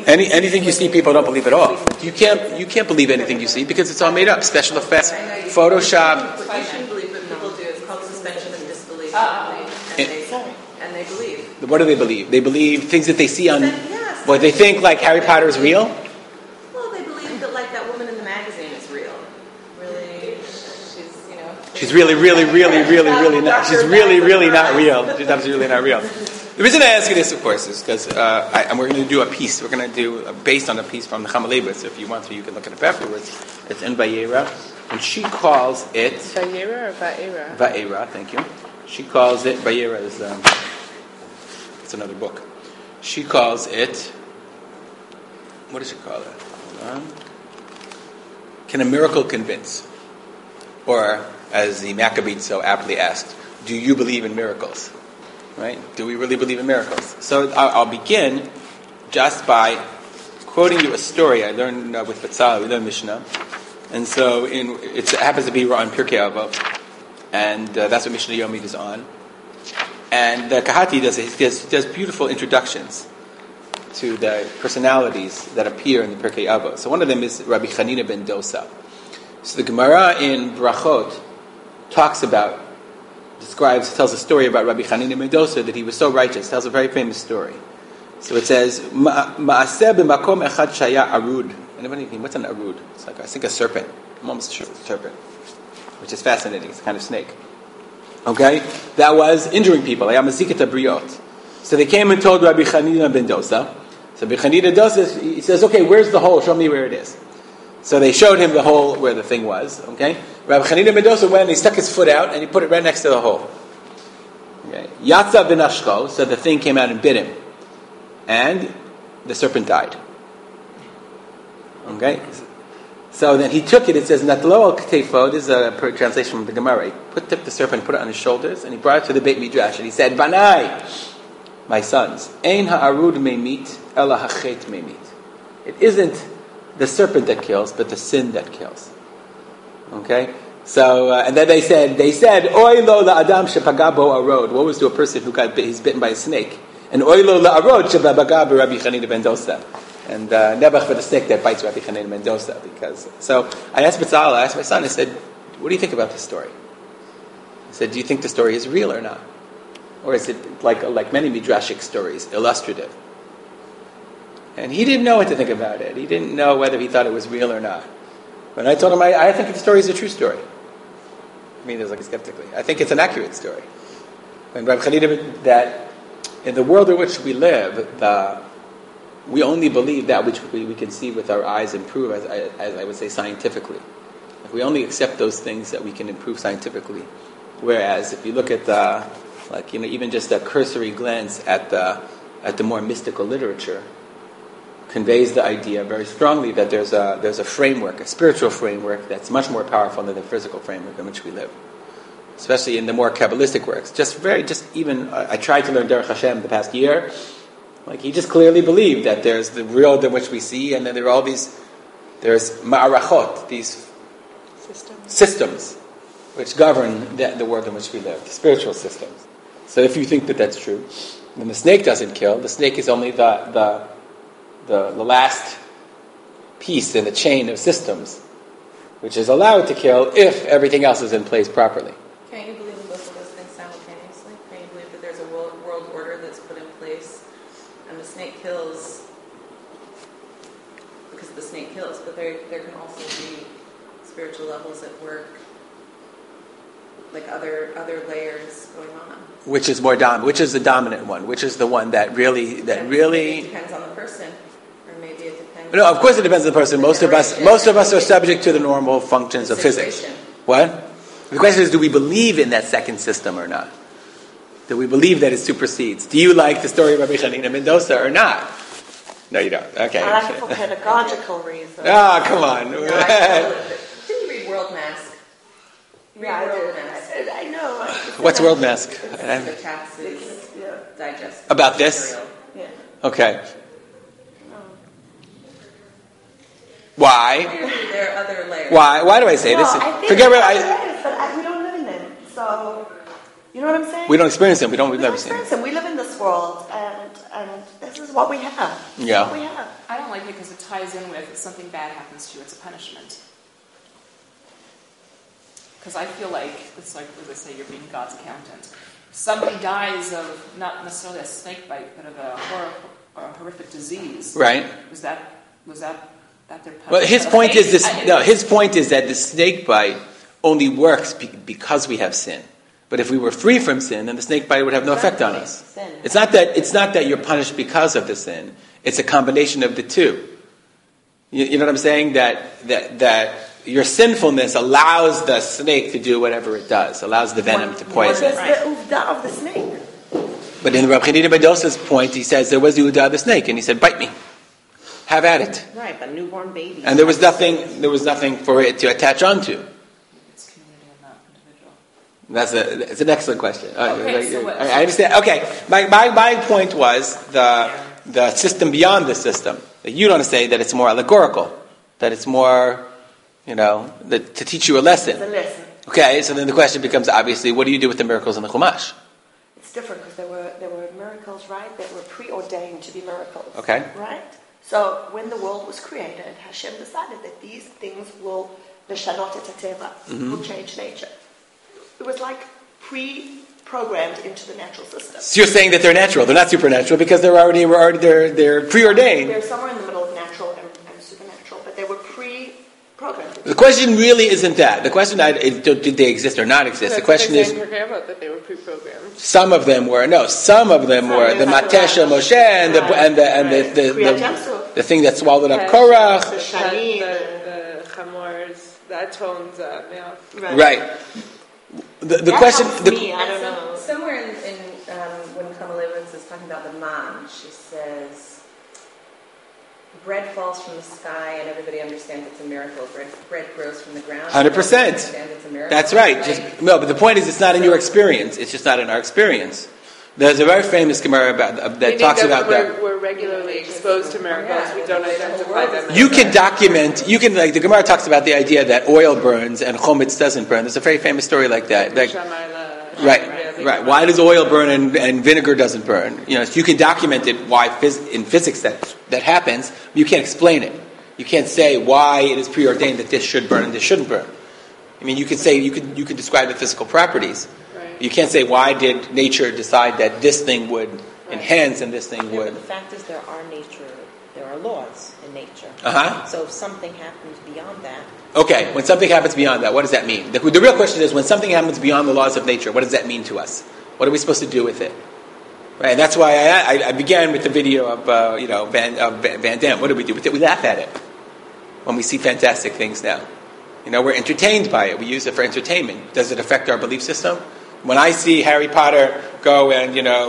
Anything you see, people don't believe at all. You can't believe anything you see because it's all made up. Special effects, Photoshop. What you shouldn't believe, but people do. It's called suspension of disbelief, and they believe. What do they believe? They believe things that they see on. Yes. What they think, like Harry Potter is real. Well, they believe that, like that woman in the magazine is real. Really, She's really not. She's really not real. She's absolutely not real. The reason I ask you this, of course, is because we're going to do a piece. We're going to do based on a piece from the Chamaleva. So if you want to, you can look it up afterwards. It's in Vayera, and she calls it Vayera or Va'era? Va'era. Thank you. She calls it Vayera is it's another book. She calls it. What does she call it? Hold on. Can a miracle convince? Or, as the Maccabee so aptly asked, do you believe in miracles? Right? Do we really believe in miracles? So I'll begin just by quoting you a story I learned with Betzalel. We learned Mishnah. And so it happens to be on Pirkei Avot. And that's what Mishnah Yomid is on. And the Kahati does beautiful introductions to the personalities that appear in the Pirkei Avot. So one of them is Rabbi Chanina ben Dosa. So the Gemara in Brachot tells a story about Rabbi Chanina ben Dosa that he was so righteous. Tells a very famous story. So it says, Ma'aseh b'makom echad shaya arud. Anybody think what's an arud? It's like I think a serpent. I'm almost sure it's a serpent, which is fascinating. It's a kind of snake. Okay, that was injuring people. So they came and told Rabbi Chanina ben Dosa. So Rabbi Chanina ben Dosa, he says, "Okay, where's the hole? Show me where it is." So they showed him the hole where the thing was. Okay, Rabbi Chanina ben Dosa went and he stuck his foot out and he put it right next to the hole. Okay, Yatza v'nashko. So the thing came out and bit him, and the serpent died. Okay, so then he took it. It says Natlo al Ktefo. This is a translation from the Gemara. He took the serpent, put it on his shoulders, and he brought it to the Beit Midrash, and he said, "Banai, my sons, ein ha'arud meimit ela hachet meimit." It isn't the serpent that kills, but the sin that kills. Okay, so and then they said, "Oy lo la'adam shepaga bo arod." What was to a person who he's bitten by a snake? And oy lo la'arod shepaga bo Rabbi Chanina ben Dosa. And Nebuch for the snake that bites Rabbi Chanina ben Dosa. So I asked Betzalel, I asked my son, I said, "What do you think about this story?" I said, "Do you think the story is real or not? Or is it like many midrashic stories, illustrative?" And he didn't know what to think about it. He didn't know whether he thought it was real or not. When I told him, I think the story is a true story. I mean, he was like skeptically. I think it's an accurate story. And Rabbi Chanina, that in the world in which we live, we only believe that which we can see with our eyes and prove, as I would say, scientifically. We only accept those things that we can improve scientifically. Whereas if you look at even just a cursory glance at the more mystical literature, conveys the idea very strongly that there's a framework, a spiritual framework that's much more powerful than the physical framework in which we live. Especially in the more Kabbalistic works. I tried to learn Derech Hashem the past year. He just clearly believed that there's the world in which we see, and then there are all there's ma'arachot, these systems which govern the world in which we live, the spiritual systems. So if you think that that's true, then the snake doesn't kill. The snake is only the last piece in the chain of systems, which is allowed to kill if everything else is in place properly. Can't you believe in both of those things simultaneously? Can't you believe that there's a world order that's put in place? And the snake kills because the snake kills, but there can also be spiritual levels at work, like other layers going on. Which is more dominant? Which is the dominant one? Which is the one that really? It depends on the person, or maybe it depends. No, of course it depends on the person. Most of us are subject to the normal functions of physics. What? The question is, do we believe in that second system or not? Do we believe that it supersedes? Do you like the story of Rabbi Chanina ben Dosa or not? No, you don't. Okay. I like it for pedagogical reasons. Ah, come on. No, didn't you read World Mask? Yeah, World Mask. I know. What's World Mask? The taxes digest. About this? Yeah. Okay. Why? Clearly there are other layers. Why do I say this? I think Forget but we don't live in them. So, you know what I'm saying? We don't experience them. We don't experience them. We live in this world, and this is what we have. Yeah. What we have. I don't like it because it ties in with if something bad happens to you, it's a punishment. Because I feel like it's like what they say, you're being God's accountant. Somebody dies of not necessarily a snake bite, but of a horrific disease. Right. Was that their punishment? Well, his point is this. No, his point is that the snake bite only works because we have sin. But if we were free from sin, then the snake bite would have no effect on us. It's not that you're punished because of the sin. It's a combination of the two. You know what I'm saying? That your sinfulness allows the snake to do whatever it does. Allows the venom to poison. There's the uvda of the snake. But in Rabbi Chanina ben Dosa's point, he says there was the uvda of the snake, and he said, "Bite me, have at it." Right, but newborn babies. And there was nothing for it to attach onto. It's community and not individual. It's an excellent question. Okay, so what? I understand. Okay, my point was the system beyond the system. That you don't say that it's more allegorical, that it's more, to teach you a lesson. It's a lesson. Okay, so then the question becomes obviously, what do you do with the miracles in the Chumash? It's different because there were miracles, right, that were preordained to be miracles. Okay. Right? So when the world was created, Hashem decided that these things will leshanot et hateva, will change nature. It was like pre-programmed into the natural system. So you're saying that they're natural, they're not supernatural because they're preordained. They're somewhere in the middle of natural and supernatural, but they were pre-programmed. The question really isn't that. The question is, did they exist or not exist? The question is, that they were pre-programmed. some of them were. No, some of them were. The Matesha Moshe and the thing that swallowed up Korach. The Shani, the Chamors, the Atones, Right. The question. I don't know. Somewhere in when Kamalevitz is talking about the man, she says, bread falls from the sky and everybody understands it's a miracle. Bread grows from the ground. 100%. It's a miracle. That's right. No, but the point is, it's not in your experience. It's just not in our experience. There's a very famous Gemara that talks about that. We're regularly exposed to miracles. We don't identify them. You can document. The Gemara talks about the idea that oil burns and chometz doesn't burn. There's a very famous story like that. Right. Why does oil burn and vinegar doesn't burn? So you can document it. Why in physics that happens? But you can't explain it. You can't say why it is preordained that this should burn and this shouldn't burn. I mean, you could say you could describe the physical properties. You can't say why did nature decide that this thing would enhance and this thing would. The fact is there are laws in nature. So if something happens beyond that. Okay, when something happens beyond that, what does that mean? The real question is, when something happens beyond the laws of nature, what does that mean to us? What are we supposed to do with it? Right, and that's why I began with the video of Van Damme. What do we do with it? We laugh at it when we see fantastic things now. We're entertained by it. We use it for entertainment. Does it affect our belief system? When I see Harry Potter go and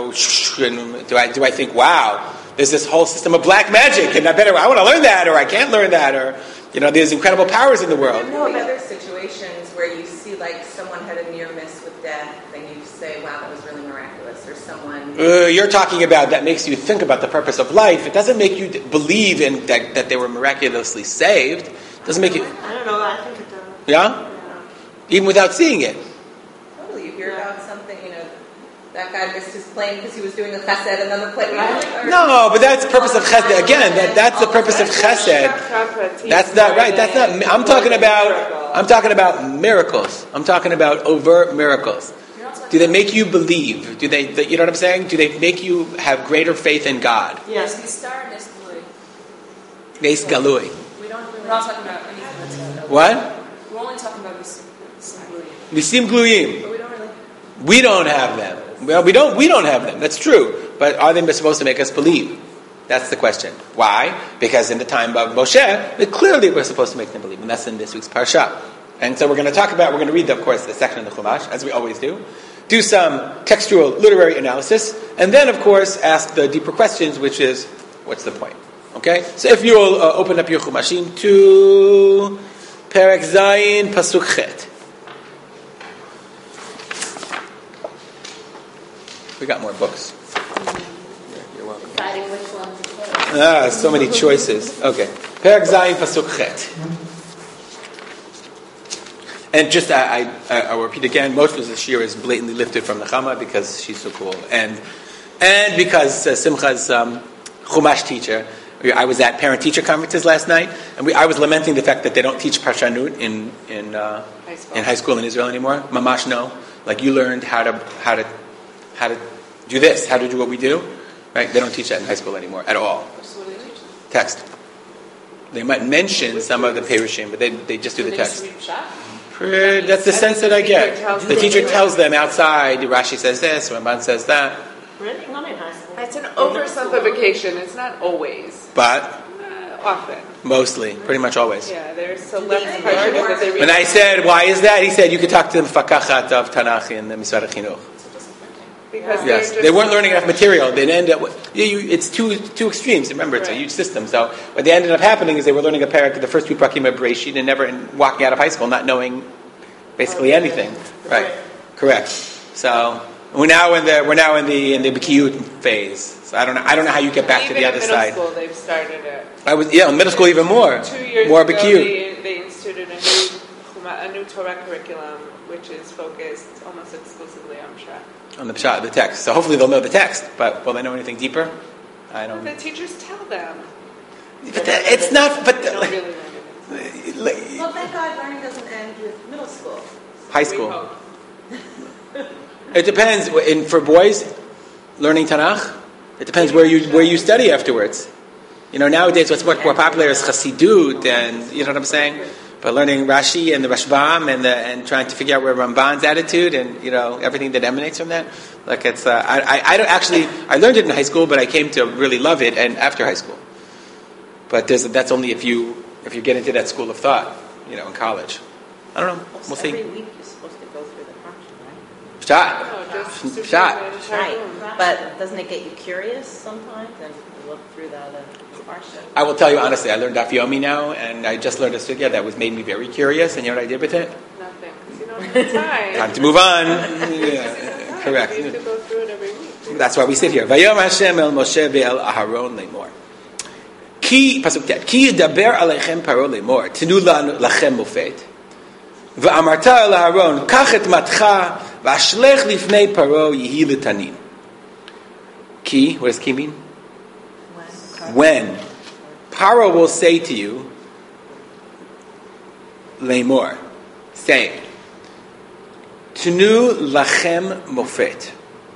do I think, wow, there's this whole system of black magic, and I want to learn that, or I can't learn that, or there's incredible powers in the world. No, but other situations where you see like someone had a near miss with death, and you say, wow, that was really miraculous, or someone. You're talking about that makes you think about the purpose of life. It doesn't make you believe in that they were miraculously saved. It doesn't make you. I don't know. I think it does. Yeah? Even without seeing it. Totally, you hear about something, that guy missed his plane because he was doing a chesed, and then the plane. No, but that's the purpose of chesed. Again, that's the purpose of chesed. That's not right. That's not. I'm talking about miracles. I'm talking about overt miracles. Do they make you believe? Do they? You know what I'm saying? Do they make you have greater faith in God? Yes. Nes galui. We're not talking about anything that's What? We're only talking about Nisim Nisim gluyim. But we don't really. We don't have them. Well, we don't have them. That's true. But are they supposed to make us believe? That's the question. Why? Because in the time of Moshe, clearly we're supposed to make them believe. And that's in this week's Parsha. And so we're going to read, of course, the section of the Chumash, as we always do some textual literary analysis, and then, of course, ask the deeper questions, which is, what's the point? Okay? So if you'll open up your Chumashim to Perek Zayin, Pasuk Chet. We got more books. You're welcome. Deciding which one to take. So many choices. Okay. Perek Zayin, Pasuk Chet. And just, I'll repeat again, most of the shir is blatantly lifted from the Chama because she's so cool. And because Simcha's Chumash teacher, I was at parent-teacher conferences last night, and I was lamenting the fact that they don't teach Parshanut in high school in Israel anymore. Mamash no. Like you learned how to do this, how to do what we do. Right? They don't teach that in high school anymore at all. So what do they teach? Text. They might mention some of the Perushim, but they just do the text. That's the sense that I get. The teacher tells them outside, Rashi says this, Ramban says that. Really? Not in high school. It's an oversimplification. It's not always. But? Often. Mostly. Pretty much always. Yeah, there's so less pressure that they read. When I said, why is that? He said, you could talk to the Mefakachat of Tanakh in the Misvad HaChinuch. Because they weren't learning enough material. They'd end up it's two extremes. Remember, it's a huge system. So what they ended up happening is they were learning a parak, the first two prakim of Bereshit, and walking out of high school not knowing basically anything. Right? Correct. So we're now in the B'kiyut phase. So I don't know how you get back to the other side. Even in middle school, they've started it. In middle school even more. 2 years more ago, B'kiyut. they instituted a new Torah curriculum, which is focused almost exclusively on Pshat. On the Pshat, the text. So hopefully they'll know the text, but will they know anything deeper? I don't know. The teachers tell them. It's not, but... They don't really know. Well, thank God learning doesn't end with middle school. High school. It depends. For boys, learning Tanakh, it depends where you study afterwards. Nowadays what's much more popular is Chassidut, and you know what I'm saying? But learning Rashi and the Rashbam and trying to figure out where Ramban's attitude and everything that emanates from that, like it's I don't actually I learned it in high school, but I came to really love it and after high school. But that's only if you get into that school of thought, in college. I don't know. We'll see. Every week you're supposed to go through the Parsha, right? Shot. Right. But doesn't it get you curious sometimes and look through the other Parsha? I will tell you honestly, I learned Daf Yomi now, and I just learned a sugya that made me very curious. And you know what I did with it? Nothing, because you don't have time. Time to move on. Correct. You have to go through it every week. That's why we sit here. Vayom Hashem el Moshe ve'el Aharon lemor. Ki pasuk tet. Ki yidaber alechem paro lemor. Tenu lachem mofet. V'amarta el Aharon kach et matcha v'ashlech lifnei paro yihi letanin. Ki. What does ki mean? When Paro will say to you, lemor, saying, Tenu lachem mofet.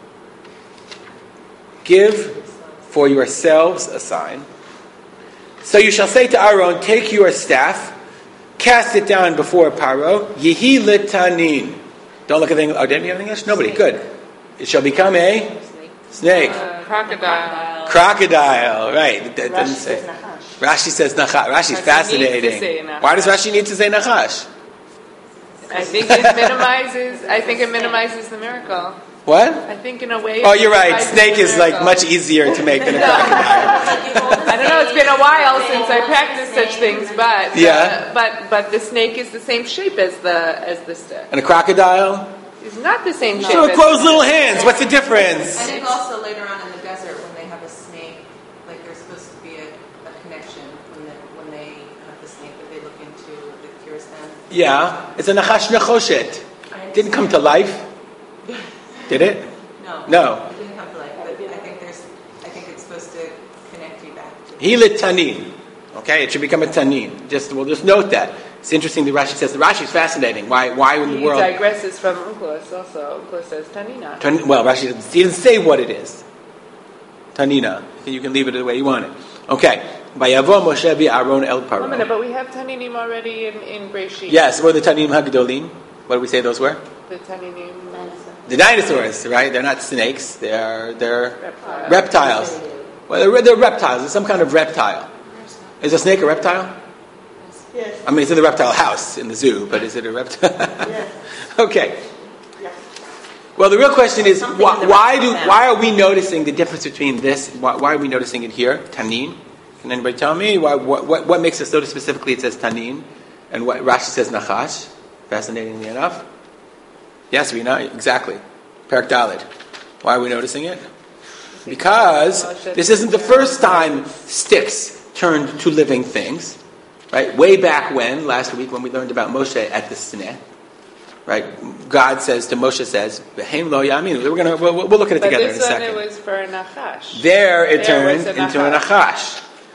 Give for yourselves a sign. So you shall say to Aaron, take your staff, cast it down before Paro, Yehi letanin. Don't look at the English. Oh, didn't you have English? Nobody. Snake. Good. It shall become a snake. Crocodile. Right. That doesn't say. Rashi says Nachash. Rashi's fascinating. Why does Rashi need to say Nachash? I think it minimizes the miracle. What? I think in a way. Oh, you're right. Snake is like much easier to make than a crocodile. I don't know. It's been a while since I practiced such things, but but the snake is the same shape as the stick. And a crocodile? It's not the same shape. So it grows little hands. What's the difference? I think also later on in the desert when they have a snake, like there's supposed to be a connection when they have the snake that they look into that cures them. Yeah, it's a Nachash Nechoshet. Didn't come to life. Did it? No. It didn't come to life, but I think it's supposed to connect you back to Hilit Tanin. Okay, it should become a Tanin. We'll just note that. It's interesting the Rashi says. The Rashi is fascinating. Why in the world? He digresses from Unclus also. Unclus says Tanina. Rashi doesn't say what it is. Tanina. You can leave it the way you want it. Okay. Vayavo Moshe v'Aaron el Paro. Wait a minute, but we have Taninim already in Breshit. Yes, were the Taninim Hagdolim. What do we say those were? The Taninim. The dinosaurs, right? They're not snakes. They're reptiles. Well, they're reptiles. It's some kind of reptile. Is a snake a reptile? Yes. I mean, it's in the reptile house in the zoo, but is it a reptile? Yes. Okay. Yes. Well, the real question is, why are we noticing the difference between this? Why are we noticing it here, Tanin? Can anybody tell me what makes us notice specifically it says Tanin, and what Rashi says Nachash? Fascinatingly enough. Yes, we know exactly. Perek Dalet. Why are we noticing it? Because this isn't the first time sticks turned to living things. Right? Way back when, last week when we learned about Moshe at the Sineh, right? God says to Moshe says, "V'heim lo yamin." We'll look at it together in a second. But this one it was for a Nachash. There it turned into a Nachash.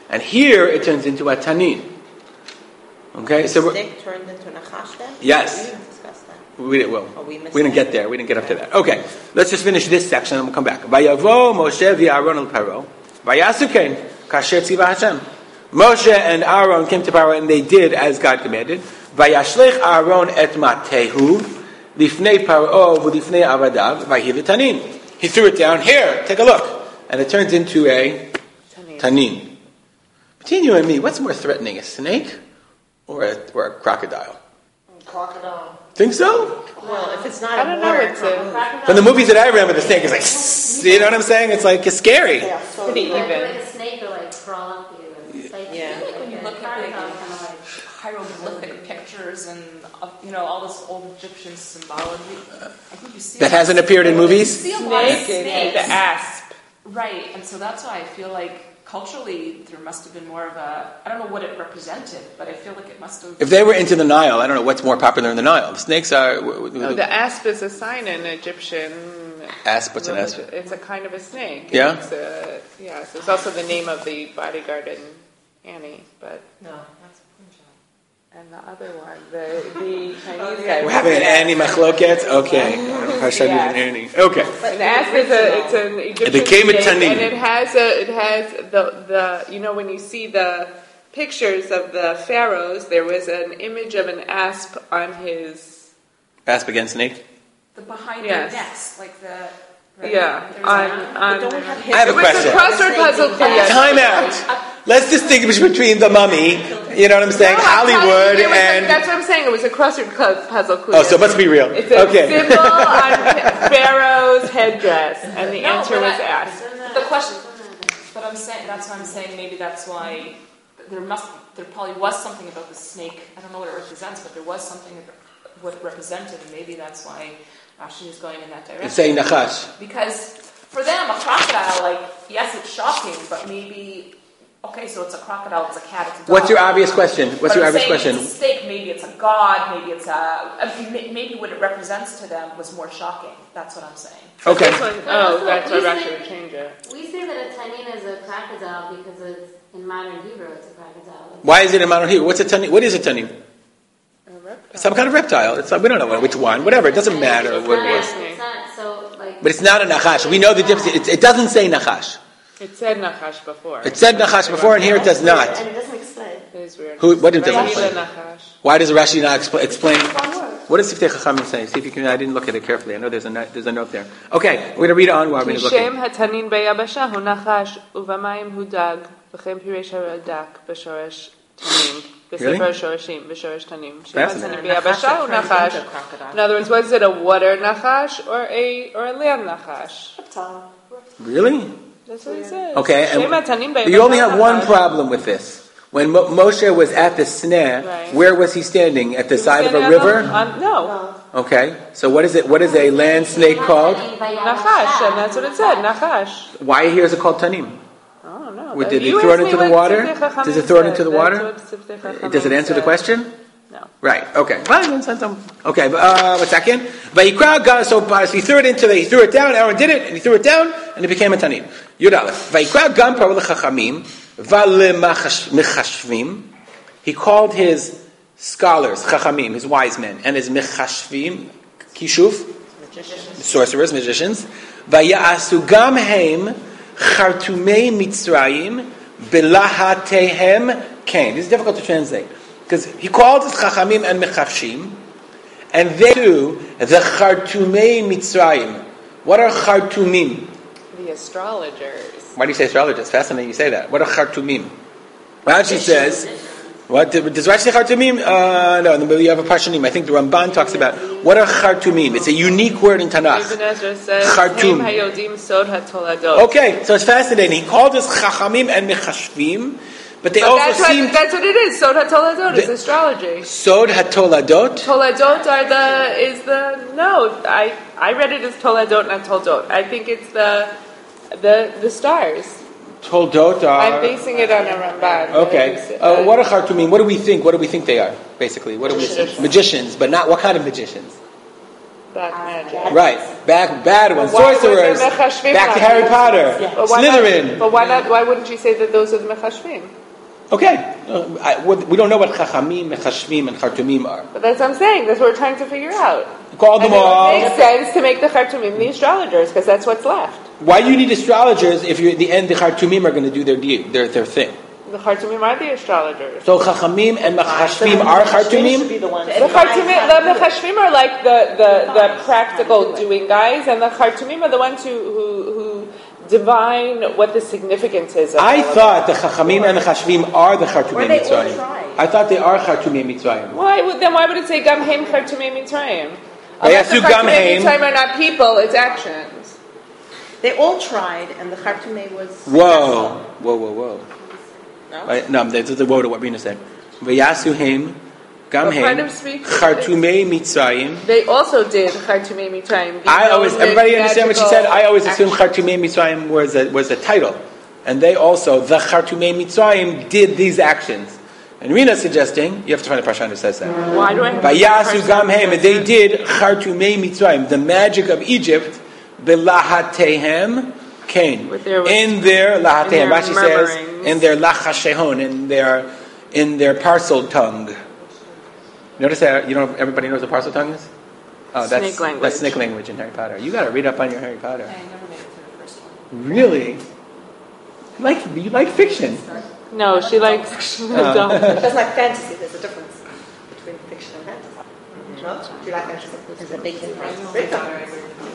And here it turns into a tanin. Okay, the so stick turned into Nachash then? yes. We didn't discuss that. We didn't get there. We didn't get up to that. Okay, let's just finish this section and we'll come back. Vayavo Moshe v'Aaron el Paro. Vayasu ken kasher tziva Hashem. Moshe and Aaron came to Paro and they did as God commanded. Vayashlech Aaron et matehu lifnei Paro v'lifnei avadav vayhi tanin. He threw it down. Here, take a look, and it turns into a tanin. Between you and me, what's more threatening, a snake or a crocodile? Crocodile. Think so? Well, if it's not I don't know. It's From the movies that I remember, the snake is like, you know what I'm saying? It's like, it's scary. Yeah, so pretty Like even. a snake will like crawl up you and bite you. Yeah. When you look at kind of like hieroglyphic pictures and all this old Egyptian symbology, I think you see That hasn't appeared in movies? You see a lot of Snake is snakes. the asp. Right, and so that's why I feel like culturally there must have been more of a, I don't know what it represented, but I feel like it must have... If they were into the Nile, I don't know what's more popular in the Nile. The snakes are... No, the asp is a sign in Egyptian. Asp, what's an asp? It's a kind of a snake. Yeah? It's so it's also the name of the bodyguard in Annie, but... No, that's Punjab. And the other one, the Chinese guy. We're having an Annie Machloket? Okay. Hashem Yes. an Annie. Okay. An asp it's an Egyptian It became a snake, tanin. and it has the when you see the pictures of the pharaohs, there was an image of an asp on his... Asp against snake? The behind Yes. their necks, like the... Right? Yeah, There's on I have a it was question. a crossword puzzle clue. Yes. Time out. Let's distinguish between the mummy, you know what I'm saying, No, I'm telling Hollywood, you, and... that's what I'm saying. It was a crossword puzzle clue. Oh, so it must be real. It's a Okay. symbol on Pharaoh's headdress, and the answer was asp. The question, but that's why I'm saying maybe that's why there probably was something about the snake. I don't know what it represents, but there was something what it represented, and maybe that's why Rashi is going in that direction. It's saying Nachash. Because for them, a crocodile, yes, it's shocking, but maybe, okay, so it's a crocodile, it's a cat, it's a dog. What's your obvious question? What's But your I'm obvious saying question? It's a snake, maybe it's a god, maybe it's maybe what it represents to them was more shocking. That's what I'm saying. Okay. That's why Rashi would change it. We say that a tanin is a crocodile because it's, in modern Hebrew it's a crocodile. Why is it in modern Hebrew? What's a tanin? What is a tanin? Some kind of reptile. We don't know which one. Whatever. It doesn't matter what it is. It's not, so, like... But it's not a Nachash. We know the difference. It doesn't say Nachash. It said Nachash before. It said Nachash before, and here it does not. And it doesn't explain. It is weird. What did it Rashi explain? Nachash. Why does Rashi not explain? What does Siftei Chachamim say? See if you can. I didn't look at it carefully. I know there's a note there. Okay, we're going to read on while we're looking. Kishem hatanin beyabasha hu nachash uvamayim hu dag v'chem piresh haradak b'shoresh tanim b'sefer shoreshim b'shoresh tanim. Shem hatanin beyabasha hu nachash. In other words, was it a water nachash or a land nachash? Really? That's what it says. Okay, Shem hatanin and you only beyabasha have one nachash. problem with this. When Moshe was at the snare, Right. where was he standing? At the side of a river? No. Okay, so what is it? What is a land snake called? Nachash, and that's what it said, nachash. Why here is it called tanim? I don't know. Did he You throw it asked into me the what water? Siftei Chachamim Does it throw it said. into the That's water? what Siftei Chachamim Does it answer the said. question? No. Right. Okay. Well, okay. One second. Vayikra God. So he threw it he threw it down. Aaron did it, and he threw it down, and it became a tanim. Yud Aleph. Vayikra Gam Paro leChachamim v'lemechashvim. He called his scholars, Chachamim, his wise men, and his mechashvim, kishuf, sorcerers, magicians. Vaya'asu gam heim chartumei Mitzrayim belahatehem kain. This is difficult to translate. Because he called his Chachamim and Mechashvim, and they too, the Chartumei Mitzrayim. What are Chartumim? The astrologers. Why do you say astrologers? Fascinating you say that. What are Chartumim? Rashi says, what does Rashi say Chartumim? No, you have a Parshanim. I think the Ramban talks about, what are Chartumim? It's a unique word in Tanakh. Ibn Ezra says, Chartum. Heim hayodim sod hatoladot. Okay, so it's fascinating. He called his Chachamim and Mechashvim, but they also that's seem... that's what it is. Sod hatoladot is astrology. Sod HaToladot? Toladot I read it as Toladot, not Toldot. I think it's the stars. Toldot are... I'm basing it on a Ramban. Okay. What are Chartumim? What do we think? What do we think they are? Basically, what do we think? Magicians, but not what kind of magicians? Black magic. Right. Bad ones. Why was Sorcerers. the Mechashvim Back to not Harry used? Potter. But Slytherin. But why wouldn't you say that those are the Mechashvim? Okay. We don't know what Chachamim, Mechashvim, and Chartumim are. But that's what I'm saying. That's what we're trying to figure out. Call them all. It makes sense to make the Chartumim the astrologers, because that's what's left. Why do you need astrologers if you're at the end the Chartumim are going to do their thing? The Chartumim are the astrologers. So Chachamim and Mechashvim are Chartumim? The Mechashvim are like the practical doing guys, and the Chartumim are the ones who divine what the significance is. I thought the Chachamim and the Chashvim are the Chartumim Mitzrayim. I thought they are Chartumim Mitzrayim. Why would it say Gam Heim Chartumim Mitzrayim? Unless the Chartumim Mitzrayim are not people, it's actions. They all tried, and the Chartumim was... Whoa. No? No, that's the word of what Rina said. V'yasu Heim, Gam Heim, Chartumei Mitzrayim. They also did Chartumei Mitzrayim. Everybody understand what she said? I always assumed Chartumei Mitzrayim was a title. And they also, the Chartumei Mitzrayim, did these actions. And Rina's suggesting, you have to find a parsha who says that. Why do I have V'yasu Gam Heim, and they did Chartumei Mitzrayim, the magic of Egypt, B'lahatehem Kain. In their Lahatehem, Rashi says, in their Lachashehon, in their parcel tongue. Notice that everybody knows what parcel tongue is? Oh, snake language. That's snake language in Harry Potter. You got to read up on your Harry Potter. I never made it to the first one. Really? You like fiction? No, she likes adult. She doesn't like fantasy. There's a difference between fiction and fantasy. No? Do you like fantasy? There's a big difference. Big difference.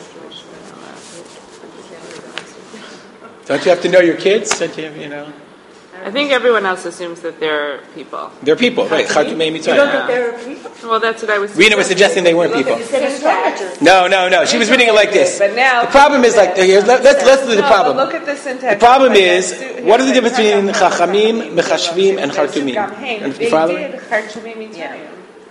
Don't you have to know your kids? Don't you I think everyone else assumes that they're people. They're people, right? Chartumei Mitzrayim. You don't think they're people? Well, that's what I was. Rina was suggesting they weren't people. You said astrologers. No. She was reading it like this. But now the problem is let's do the problem. Look at the syntax. The problem is, what is the difference between Chachamim, Mechashvim, and Chartumim? They did Chartumei Mitzrayim.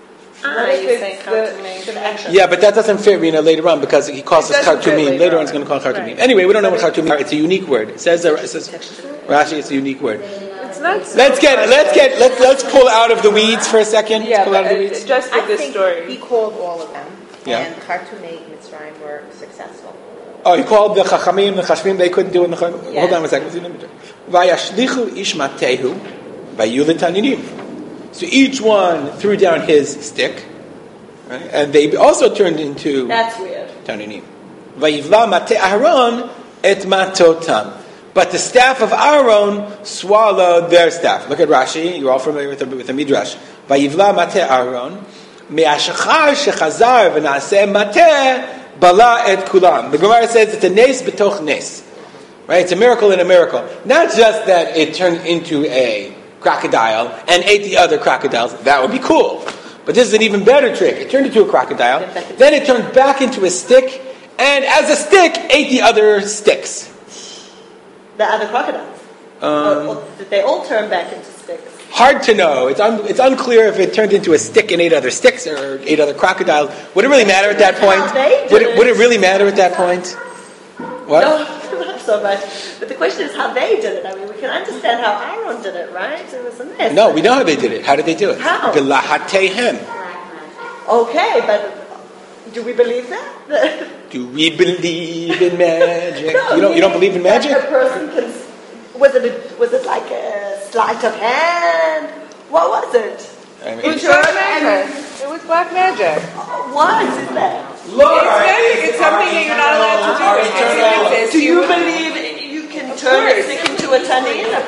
Yeah, but that doesn't fit Rina later on because he calls us Chartumim. Later on, he's going to call it Chartumim. Right. Anyway, we don't know what Chartumim are. It's a unique word. It says Rashi, it's a unique word. It's not. Let's pull out of the weeds for a second. Yeah, pull out of the weeds. Just with this story. He called all of them, yeah. And Chartumei Mitzrayim were successful. Oh, he called the Chachamim, the Chashvim. They couldn't do it in the Chachamim. Yeah. Hold on a second. Vayashlichu ishmatehu vayuletaninim. So each one threw down his stick, right? And they also turned into... That's weird. Taninim. Vayivla mate Aharon et matotam. But the staff of Aaron swallowed their staff. Look at Rashi. You're all familiar with the Midrash. Vayivla mate Aaron me'ashachar shechazar v'naseh mate bala et kulam. The Gemara says it's a nes b'toch nes. Right? It's a miracle in a miracle. Not just that it turned into a crocodile and ate the other crocodiles. That would be cool. But this is an even better trick. It turned into a crocodile. Then it turned back into a stick. And as a stick, ate the other sticks. The other crocodiles. Did they all turn back into sticks? Hard to know. It's unclear if it turned into a stick and ate other sticks or ate other crocodiles. Would it really matter at that point? Would it really matter at that point? What? No, not so much. But the question is how they did it. I mean, we can understand how Aaron did it, right? It was a mess. No, we know how they did it. How did they do it? How? B'lahatehem. Okay, but do we believe that? Do we believe in magic? No, you don't believe in magic? A person can. Was it like a sleight of hand? What was it? I mean, it was black magic. It was black magic. What is that? It's magic. It's something that you're not allowed to do. Do you believe you can turn a stick into a tanin? Of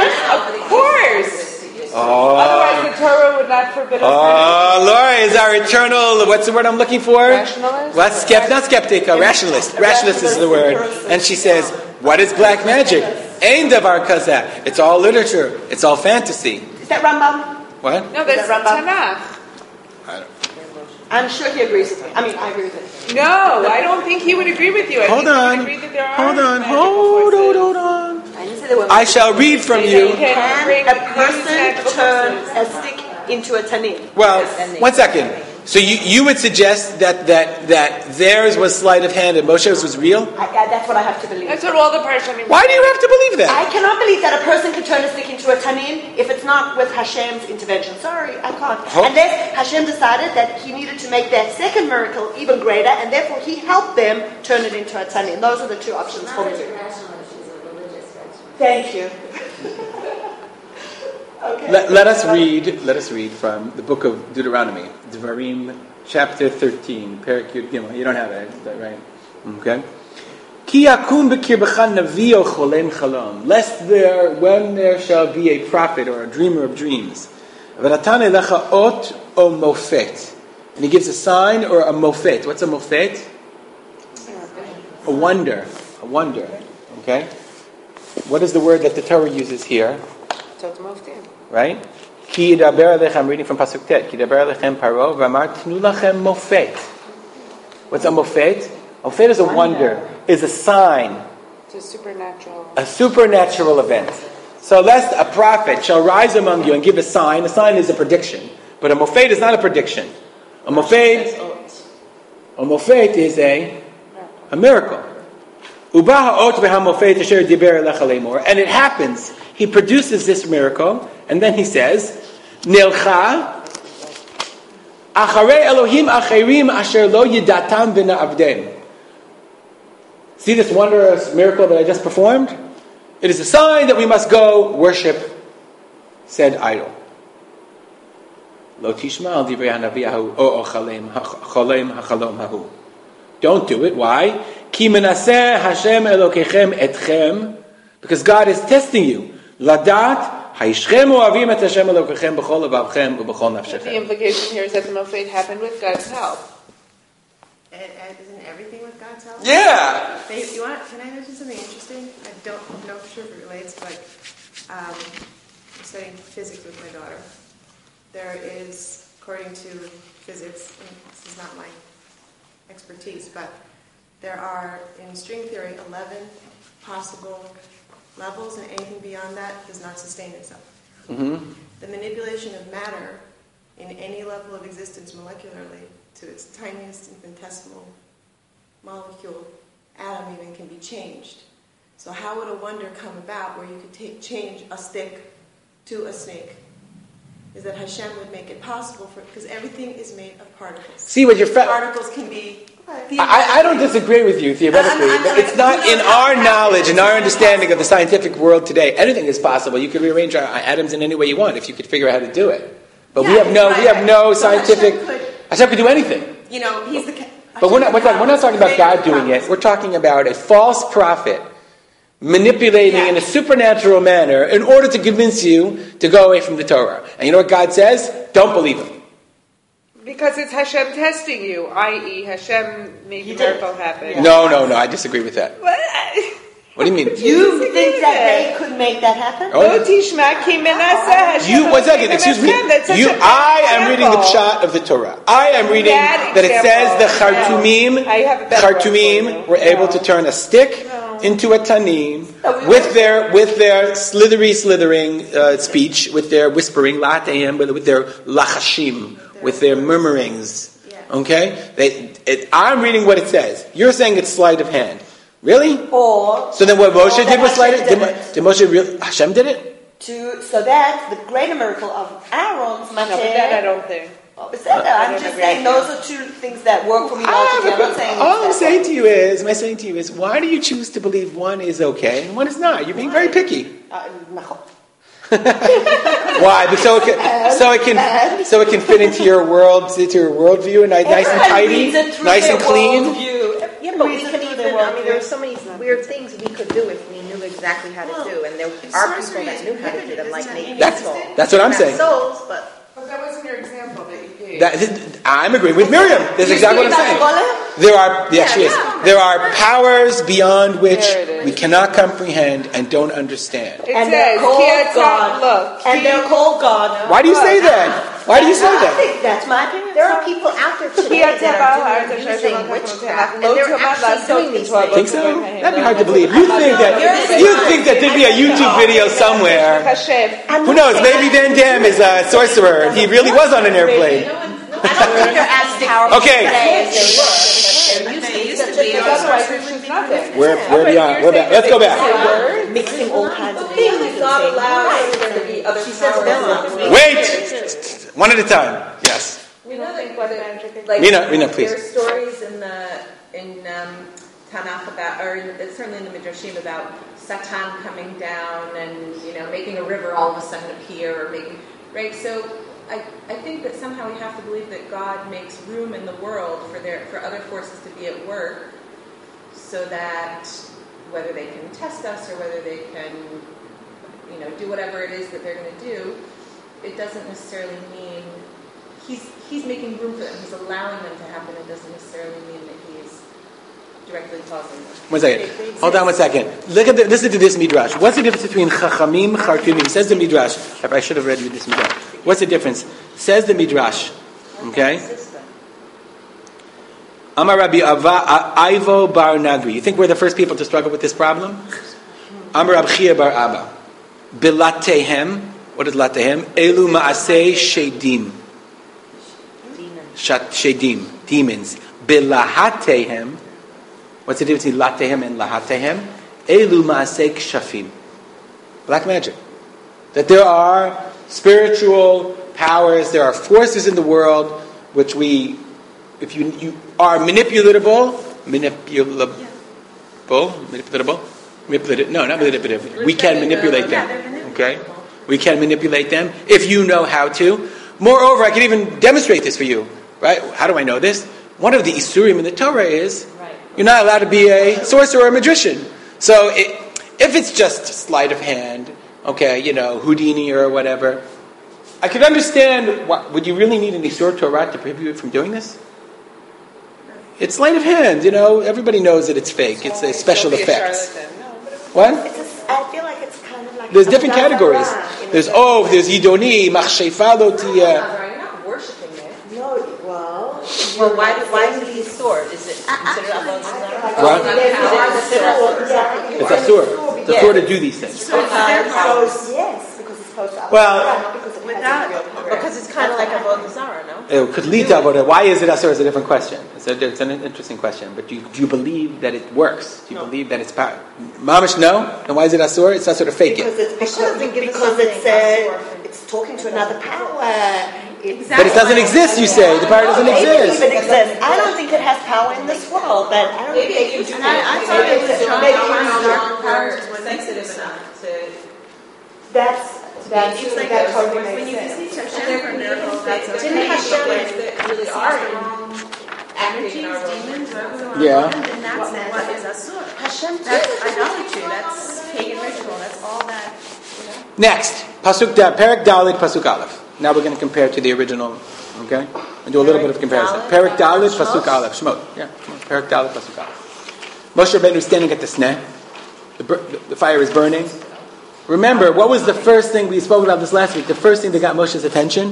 course. Otherwise, the Torah would not forbid us. Oh, Laura is our eternal. What's the word I'm looking for? Rationalist. Not skeptic. Rationalist. Rationalist is the word. And she says, "What is black magic? Ein davar kazeh. It's all literature. It's all fantasy." Is that Rambam? What? No, that's Tanakh. I'm sure he agrees with me. I mean, I agree with him. No, I don't think he would agree with you. Hold on. I shall read from you. Can a person turn a stick into a tanin? Well, 1 second. So you would suggest that theirs was sleight of hand and Moshe's was real? That's what I have to believe. That's what all the Parshanim. Why do you have to believe that? I cannot believe that a person can turn a stick into a tanin if it's not with Hashem's intervention. Sorry, I can't. Unless Hashem decided that he needed to make that second miracle even greater, and therefore he helped them turn it into a tanin. Those are the two options for me. Thank you. Okay. Let us read from the book of Deuteronomy, Devarim, chapter 13, Perek Yud Gimel. You don't have it, is that right? Okay. Ki yakum b'kirbecha navi o cholem chalom. Lest when there shall be a prophet or a dreamer of dreams, v'natan elecha ot o mofet. And he gives a sign or a mofet. What's a mofet? A wonder. Okay? What is the word that the Torah uses here? Right? Ki yidaber alechem, I'm reading from Pasuk Tet. Ki yidaber alechem paro v'amar tnu lachem mofet. What's a mofet? A mofet is a wonder, is a sign. It's a supernatural event. So lest a prophet shall rise among you and give a sign is a prediction. But a mofet is not a prediction. A mofet is a miracle. And it happens. He produces this miracle, and then he says, Nilcha acharei Elohim acherim asher lo yidatam v'na'avdem. See this wondrous miracle that I just performed? It is a sign that we must go worship said idol. Lo tishma al divrei hanavi hahu o cholem hachalom hahu. Don't do it. Why? Ki menaseh Hashem Elokechem etchem, because God is testing you. Ladat hayishchem oavim et Hashem Elokechem b'chol levavchem u'b'chol nafshechem. The implication here is that the mofet happened with God's help. Isn't everything with God's help? Yeah. Babe, can I mention something interesting? I don't know for sure if it relates, but I'm studying physics with my daughter. There is, according to physics, and this is not my expertise, but there are, in string theory, 11 possible levels, and anything beyond that does not sustain itself. Mm-hmm. The manipulation of matter in any level of existence molecularly to its tiniest infinitesimal molecule, atom even, can be changed. So how would a wonder come about where you could change a stick to a snake? Is that Hashem would make it possible because everything is made of particles. See what your particles can be. I don't disagree with you theoretically, but it's not in our knowledge, in our understanding of the scientific world today. Anything is possible. You could rearrange our atoms in any way you want if you could figure out how to do it. But we have no scientific. Hashem could do anything. You know, he's the. But we're not talking about God doing it. We're talking about a false prophet manipulating in a supernatural manner in order to convince you to go away from the Torah. And you know what God says? Don't believe him. Because it's Hashem testing you, i.e. Hashem made the miracle happen. Yeah. No, I disagree with that. What do you mean? You think that they could make that happen? One second, excuse me. I am reading the pshat of the Torah. I am reading that it says the Chartumim were able to turn a stick into a tanim with their slithering speech, with their whispering, with their lachashim, with their murmurings. Okay? I'm reading what it says. You're saying it's sleight of hand. Really? So then what Moshe did was sleight of hand? Did Moshe really? Hashem did it? So that's the greater miracle of Aaron's mater. No, but that I don't think. I'm just saying those are two things that work for me altogether. All I'm saying to you is, why do you choose to believe one is okay and one is not? You're being very picky. Why? But so it can fit into your worldview and nice and tidy, nice and clean. Yeah, but we could even. There are so many weird things we could do if we knew exactly how to do, and there are people that knew how to do them, like maybe that's what I'm saying. Souls, but that wasn't your example that you gave. I'm agreeing with Miriam. That's exactly what I'm saying. She is. There are powers beyond which we cannot comprehend and don't understand. And they're called God. And they're called God. Why do you say that? Why do you say that? I think that's my opinion. There are people out there today that are using witchcraft, and they're actually doing these things. Think so? That'd be hard to believe. You think that there'd be a YouTube video somewhere? Who knows? Maybe Van Damme is a sorcerer. He really was on an airplane. I don't think they're as powerful today as they were. They used to be. We're beyond. We're back. Let's go back. Mixing all kinds of things. God allows there to be other powers. Wait! One at a time. Yes. We know that Rina, please. There are stories in Tanakh about, or certainly in the Midrashim about Satan coming down and making a river all of a sudden appear, or making right. So I think that somehow we have to believe that God makes room in the world for other forces to be at work, so that whether they can test us or whether they can do whatever it is that they're going to do, it doesn't necessarily mean he's making room for them. He's allowing them to happen. It doesn't necessarily mean that he's directly causing them. 1 second. Hold on 1 second. Listen to this midrash. What's the difference between chachamim, chartumim? Says the midrash. I should have read you this midrash. What's the difference? Says the midrash. Okay. Amar Rabbi Ivo bar Nagri. You think we're the first people to struggle with this problem? Amar Rabbi Chia bar Abba. Bilatehem. What is latehem? Elu maaseh shedim. Shedim. Demons. Bilahatehem. What's the difference between latehem and lahatehem? Elu maaseh kshafim. Black magic. That there are spiritual powers, there are forces in the world which if you are manipulatable, no, not manipulative. We can manipulate them. Okay? We can manipulate them if you know how to. Moreover, I can even demonstrate this for you. Right? How do I know this? One of the isurim in the Torah is you're not allowed to be a sorcerer or a magician. So if it's just sleight of hand, okay, Houdini or whatever, I could understand. Would you really need an Isur Torah to prohibit you from doing this? It's sleight of hand, everybody knows that it's fake. It's a special effects. What? I feel like it's kind of like... There's different categories. There's Yidoni, Machshefa Lotia. You're not worshipping it. No, well... Well, why is it sword? Is it considered Avodah Zarah? What? It's Asur. It's Asur to do these things. Yes, because it's supposed to... Well... Because it's kind of like Avodah Zarah, no? It could lead to Avodah. Why is it Asur is a different question. It's an interesting question. But do you believe that it works? Do you believe that it's power? Mamish, no? Then why is it Asur? It's Asur to fake it. Because it's talking to another power. Exactly. But it doesn't exist, you say. The power doesn't exist. It exists. I don't think it has power in this world, but I don't think they can do that. I thought it was power was sensitive enough to... That's like that totally makes when you sense. see Hashem for miracles, that's okay. Didn't Hashem that really are energies, demons, and that's what is Asur. Hashem, that's idolatry, that's pagan ritual, that's all that. Next, Perek Dalit, Pasuk Aleph. Now we're going to compare to the original, okay? And do a little bit of comparison. Perek Dalit, Pasuk Aleph. Shemot. Yeah, Perek Dalit, Pasuk Aleph. Moshe Rabbeinu is standing at the sneh. The fire is burning. Remember, what was the first thing, we spoke about this last week, the first thing that got Moshe's attention?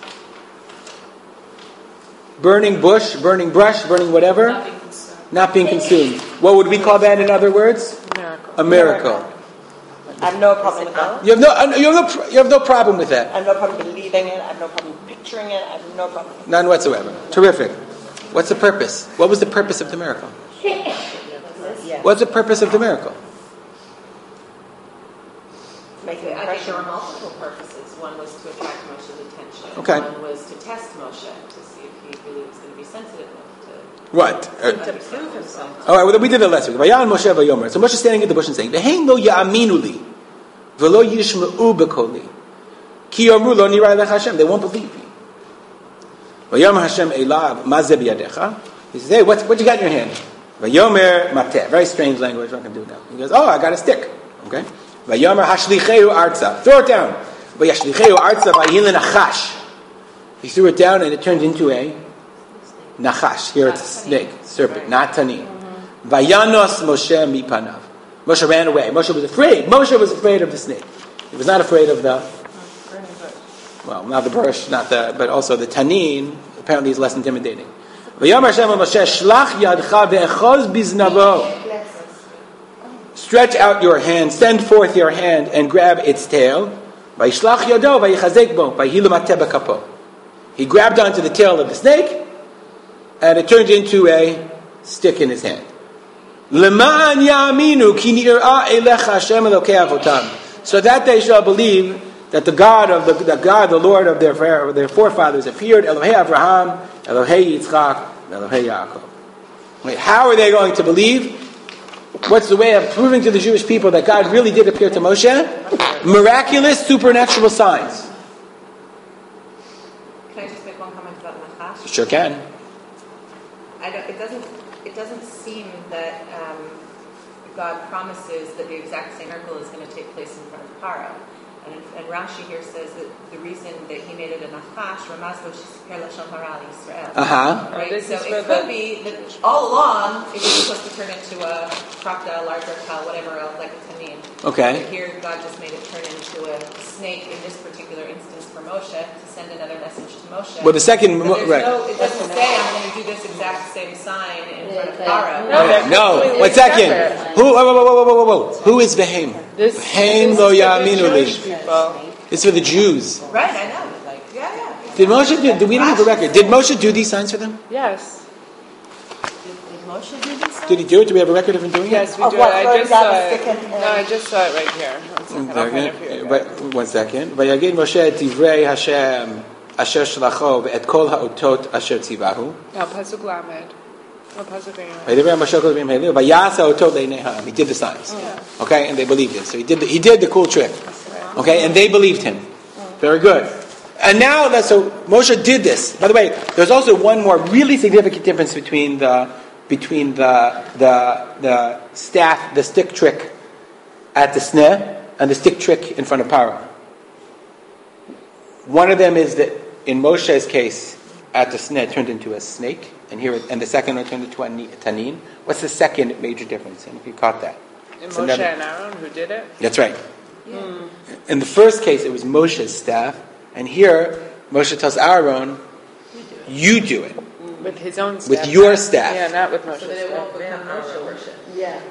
Burning bush, burning brush, burning whatever? Not being consumed. What would we call that in other words? A miracle. I have no problem with that. You have no problem with that. I have no problem believing it. I have no problem picturing it. I have no problem. None whatsoever. Terrific. What's the purpose? What was the purpose of the miracle? What's the purpose of the miracle? I think there were multiple purposes. One was to attract Moshe's attention. Okay. One was to test Moshe to see if he really was going to be sensitive enough to... What? To prove himself. All right, well, we did it last week. Vayan Moshe vayomer. So Moshe is standing at the bush and saying, "V'hein lo ya'aminu li, v'lo yishma'u b'koli, ki yomru lo nirah lech Hashem." They won't believe me. Vayomer Hashem elav, ma ze biyadecha. He says, "Hey, what you got in your hand?" Vayomer mateh. Very strange language. I'm not going to do it now. He goes, "Oh, I got a stick." Okay. Vayomer hashlicheu arza. Throw it down. Vayashlicheu arza vayilin achash. He threw it down and it turned into a nachash. Here it's a snake, serpent, not tanin. Vayanos Moshe mipanav. Moshe ran away. Moshe was afraid. Moshe was afraid of the snake. He was not afraid of the, well, not the bush, but also the tanin. Apparently, is less intimidating. Vayomer Hashem Moshe shlach yadcha ve'echoz biznavo. Stretch out your hand, send forth your hand, and grab its tail. Vayishlach yado vayichazek bo vayihilamateh b'kapo. He grabbed onto the tail of the snake, and it turned into a stick in his hand. Leman ya'aminu ki nir'a elecha Hashem Elokei avotam. So that they shall believe that the God, the Lord of their forefathers appeared. Elohei Abraham, Elohei Yitzchak, Elohei Yaakov. Wait, how are they going to believe? What's the way of proving to the Jewish people that God really did appear to Moshe? Miraculous, supernatural signs. Can I just make one comment about Nachash? Sure can. It doesn't seem that God promises that the exact same miracle is going to take place in front of Paro. And Rashi here says that the reason that he made it a nachash, Ramazbo Shisiker Lashon Hara Yisrael. Right? So it could be that all along it was supposed to turn into a crocodile, large reptile, whatever else, like a tanin. Okay. But here God just made it turn into a snake in this particular instance for Moshe to send another message to Moshe. Well, the second, right. It doesn't say I'm going to do this exact same sign in front of Paro. No, 1 second. Whoa. Who is Vehem? Vehem lo ya'aminu li. It's for the Jews. Right, I know. Yeah. Did Moshe do? We don't have a record. Did Moshe do these signs for them? Yes. Did Moshe do this? Did he do it? Do we have a record of him doing it? Yes, we do. I just saw it right here. 1 second. Vayagid Moshe divrei Hashem asher shalachov et kol ha'otot asher tzivahu. No, pasuk lamed. No, pasuk lamed. He did the signs. Okay, and they believed it. So he did the cool trick. Okay, and they believed him. Very good. And now so Moshe did this. By the way, there's also one more really significant difference between the staff, the stick trick at the sneh and the stick trick in front of Paro. One of them is that in Moshe's case, at the sneh it turned into a snake, and the second one turned into a tanin. What's the second major difference? And if you caught that, and Moshe and Aaron who did it. That's right. In the first case, it was Moshe's staff, and here Moshe tells Aaron, "You do it with his own staff, with your staff." Yeah, not with Moshe's So that it won't become Moshe worship. Yeah.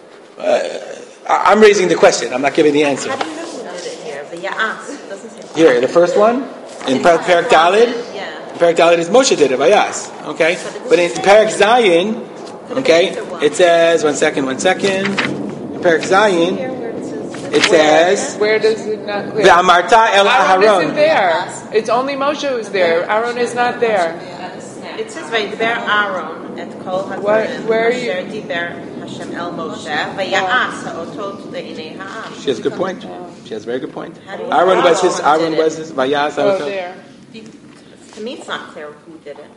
I'm raising the question. I'm not giving the answer. How do you know who did it here? The Ya'as. It doesn't say. Here, the first one in Parak Dalid. Yeah. In Parak Dalid is Moshe did it, Vayas. Okay, but in Parak Zayin, okay, it says 1 second. In Parak Zayin. It says, where does it not clear? V'amarta el Aaron Aharon. isn't there. It's only Moshe who's there. Aaron is not there. It says Vaydiber Aaron et kol ha'kodim asher diber Hashem el Moshe vaya'as ha'otot le'inei ha'am. She has a good point. She has a very good point. Aaron was his Vayas ha'otot. There. To me, it's not clear who did it.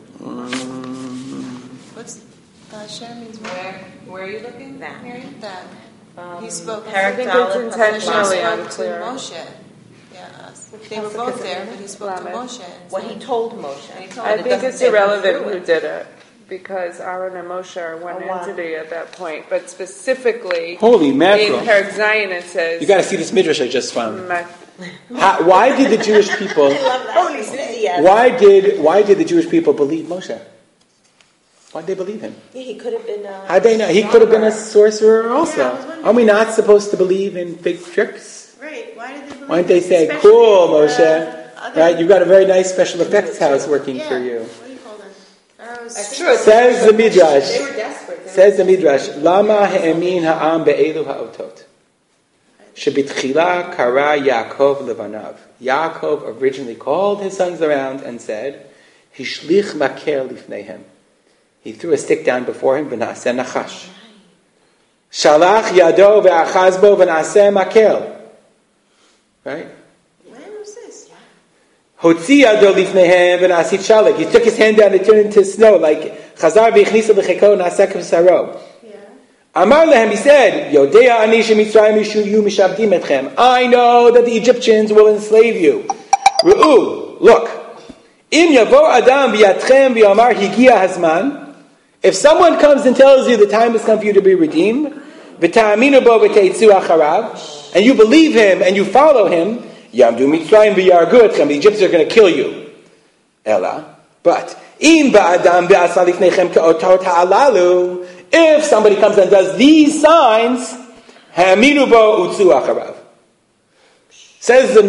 What's Hashem means where are you looking? That. Miriam? That. He spoke. I think it's intentionally unclear. Moshe. Yeah, they were both there, but he spoke to Moshe. What he told Moshe. I think it's irrelevant who did it, because Aaron and Moshe are one entity at that point. But specifically, holy mackerel! In Parak Zayin it says, you got to see this midrash I just found. Why did the Jewish people? Holy enthusiasm. Why did the Jewish people believe Moshe? Why did they believe him? Yeah, he could have been. How'd they know? He could have been a sorcerer also. Are we not supposed to believe in fake tricks? Right. Why did they believe? Why didn't they say, "Cool, Moshe"? Right? You've got a very nice special effects house working for you. What do you call them? Says the midrash. They were desperate. Says the midrash. Lama ha'emin ha'am be'elu ha'otot. Shebitchila kara Yaakov levanav. Yaakov originally called his sons around and said, "Hishlich maker lifneihem." He threw a stick down before him, v'na'aseh nachash. Shalach yado ve'achazbo v'na'aseh makel. Right? When was this? Hotzi yado lifneihem v'na'asit shalach. He took his hand down and turned into snow, like chazar v'ichnisa l'cheko na'aseh k'v'saro. Amar lehem, he said, Yodea ani shemitzrayim yishuyu mishabdim etchem. I know that the Egyptians will enslave you. Ru'u, look. Im yavo adam v'yatchem v'yamar higia hazman. If someone comes and tells you the time has come for you to be redeemed, v'ta'aminu bo v'teitzu acharav, and you believe him and you follow him, yamdu mitzrayim v'yargu etchem, the Egyptians are going to kill you. Ella, but im ba'adam v'asa lifnechem ka'otot ha'alalu, if somebody comes and does these signs, ha'aminu bo utzu acharav. Says the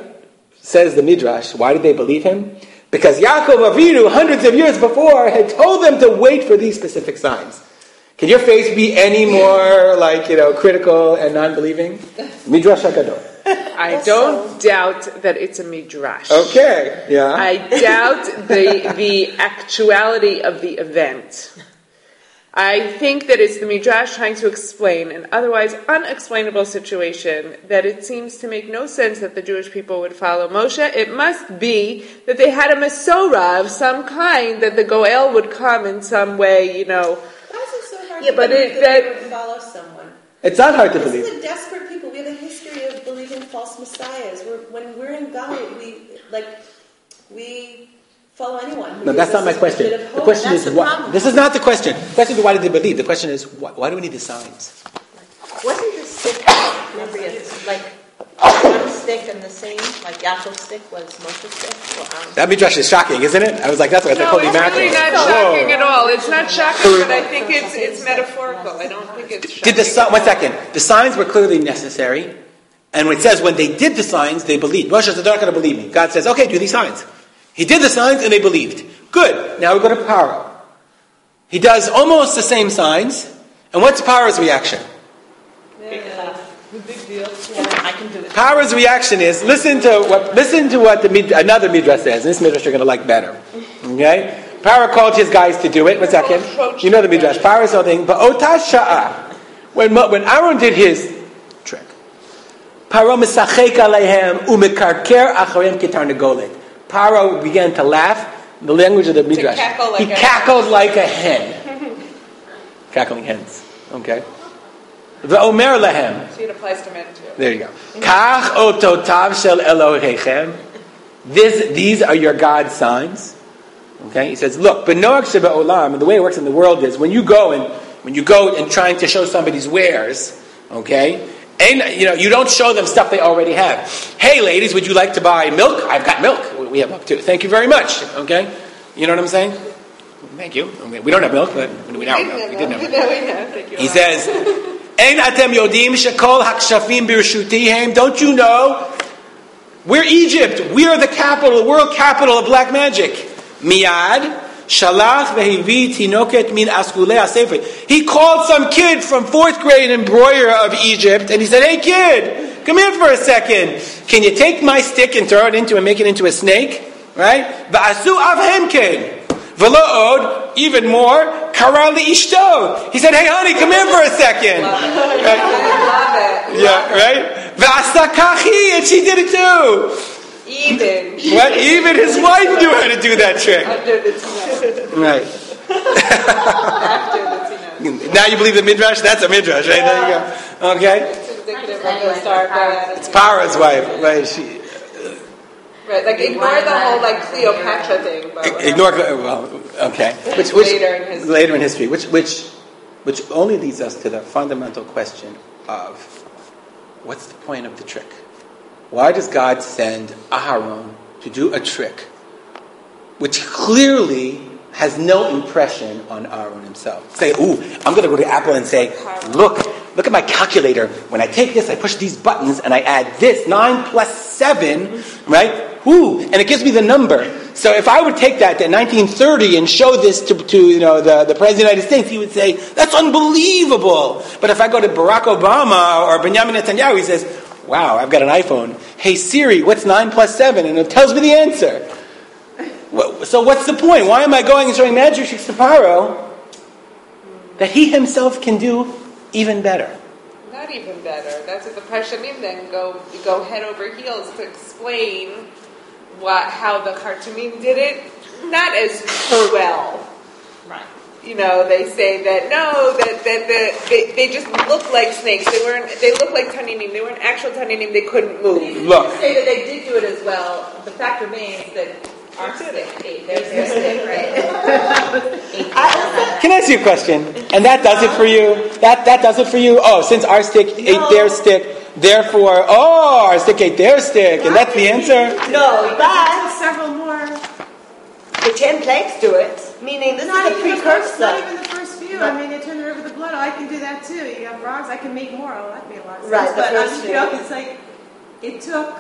midrash, why did they believe him? Because Yaakov Avinu, hundreds of years before, had told them to wait for these specific signs. Can your face be any more critical and non-believing? Midrash HaGadol. I don't doubt that it's a midrash. Okay, yeah. I doubt the actuality of the event. I think that it's the Midrash trying to explain an otherwise unexplainable situation, that it seems to make no sense that the Jewish people would follow Moshe. It must be that they had a Masorah of some kind, that the Goel would come in some way, you know. Why is it so hard to believe that they would follow someone? It's not hard to believe. This is a desperate people. We have a history of believing false messiahs. When we're in Galut, we follow anyone. No, that's not my question. The question is, what? This is not the question. The question is, why did they believe? The question is, why do we need the signs? Wasn't the stick, like one stick and the same, like Yaakov's stick was Moshe's stick? That Midrash is shocking, isn't it? I was like, that's what I said. Holy mackerel. No, it's really not shocking at all. It's not shocking, but I think it's metaphorical. I don't think it's shocking. One second. The signs were clearly necessary. And when it says when they did the signs, they believed. Moshe said, they're not going to believe me. God says, okay, do these signs. He did the signs and they believed. Good. Now we go to Paro. He does almost the same signs. And what's Paro's reaction? Big deal. Yeah, I can do it. Paro's reaction is, listen to what another Midrash says. This Midrash you're going to like better. Okay? Paro called his guys to do it. 1 second. You know the Midrash. Paro is something. Ba'ota sha'a. When Aaron did his trick. Paro misachek aleihem umekarker acharem ketarnegolet. Paro began to laugh. The language of the Midrash. He cackled like a hen. Cackling hens. Okay. Ve'omer lehem. See, it applies to men too. There you go. Kach ototav shel Elohechem. These are your God's signs. Okay. He says, look, b'noach shebe'olam, and the way it works in the world is when you go and trying to show somebody's wares, okay. And, you don't show them stuff they already have. Hey, ladies, would you like to buy milk? I've got milk. We have milk too. Thank you very much. Okay? You know what I'm saying? Thank you. We don't have milk, but we now have milk. We didn't have milk. He says, Ein atem yodim shekol hakshafim birshutihem. Don't you know? We're Egypt. We are the capital, the world capital of black magic. Miyad. Shalach vehivi tinoket min askulei hasefer. He called some kid from 4th grade embroiderer of Egypt, and he said, "Hey kid, come here for a second. Can you take my stick and throw it into and make it into a snake?" Right? Va'asu avhemken. V'lo od, even more. Kara li ishto. He said, "Hey honey, come here for a second." Right? Yeah, right. Va'asa kachi, and she did it too. Even his wife knew how to do that trick. Right. Now you believe the Midrash? That's a Midrash, right? There you go. Okay. It's Paro's wife, right? Right, like ignore the whole Cleopatra thing. But okay. Which later in history, which only leads us to the fundamental question of what's the point of the trick? Why does God send Aharon to do a trick which clearly has no impression on Aaron himself? Say, I'm going to go to Apple and say, look at my calculator. When I take this, I push these buttons and I add this, 9 plus 7, right? And it gives me the number. So if I would take that to 1930 and show this to the President of the United States, he would say, that's unbelievable. But if I go to Barack Obama or Benjamin Netanyahu, he says, wow, I've got an iPhone. Hey Siri, what's 9 plus 7? And it tells me the answer. So what's the point? Why am I going and showing magic tricks to Paro that he himself can do even better? Not even better. That's what the Parshamim then go head over heels to explain how the Khartoumim did it. Not as well. Right. They say that they just look like snakes. They look like taninim. They weren't actual taninim. They couldn't move. Look. They say that they did do it as well. The fact remains that our stick ate their stick, right? Can I ask you a question? And that does it for you? That does it for you? Oh, since our stick ate their stick, therefore, our stick ate their stick, and that's the answer? No, but several more. The 10 plagues do it. Meaning this is a precursor. Not even the first few. I mean, they turn the river to blood. I can do that too. You have frogs. I can make more. That'd be a lot of sense. Right, but it's like it took